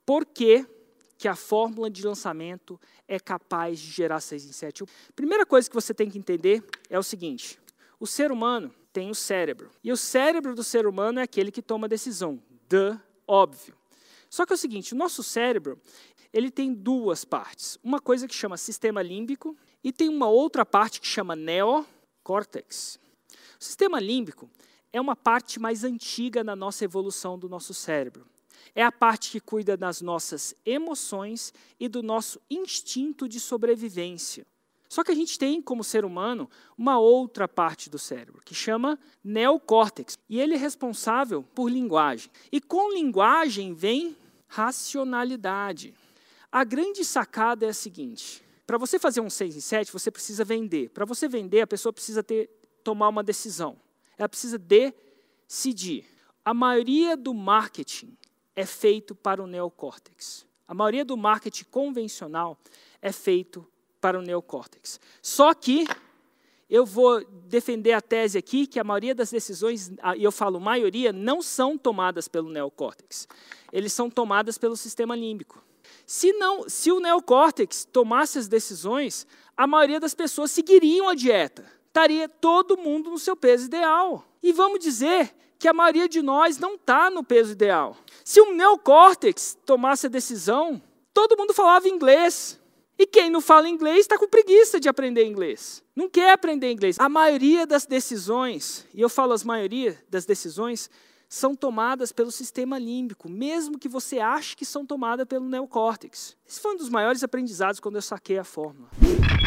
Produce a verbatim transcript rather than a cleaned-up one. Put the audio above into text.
por que que a fórmula de lançamento é capaz de gerar seis em sete? A primeira coisa que você tem que entender é o seguinte: o ser humano tem o cérebro. E o cérebro do ser humano é aquele que toma decisão. Duh, óbvio. Só que é o seguinte, o nosso cérebro, ele tem duas partes. Uma coisa que chama sistema límbico e tem uma outra parte que chama neocórtex. O sistema límbico é uma parte mais antiga na nossa evolução do nosso cérebro. É a parte que cuida das nossas emoções e do nosso instinto de sobrevivência. Só que a gente tem, como ser humano, uma outra parte do cérebro, que chama neocórtex. E ele é responsável por linguagem. E com linguagem vem racionalidade. A grande sacada é a seguinte: para você fazer um seis em sete, você precisa vender. Para você vender, a pessoa precisa ter, tomar uma decisão. Ela precisa decidir. A maioria do marketing é feito para o neocórtex. A maioria do marketing convencional é feito para o neocórtex. Só que eu vou defender a tese aqui que a maioria das decisões, e eu falo maioria, não são tomadas pelo neocórtex. Eles são tomadas pelo sistema límbico. Se, não, se o neocórtex tomasse as decisões, a maioria das pessoas seguiriam a dieta. Estaria todo mundo no seu peso ideal. E vamos dizer que a maioria de nós não está no peso ideal. Se o neocórtex tomasse a decisão, todo mundo falava inglês. E quem não fala inglês está com preguiça de aprender inglês. Não quer aprender inglês. A maioria das decisões, e eu falo as maioria das decisões, são tomadas pelo sistema límbico, mesmo que você ache que são tomadas pelo neocórtex. Esse foi um dos maiores aprendizados quando eu saquei a fórmula.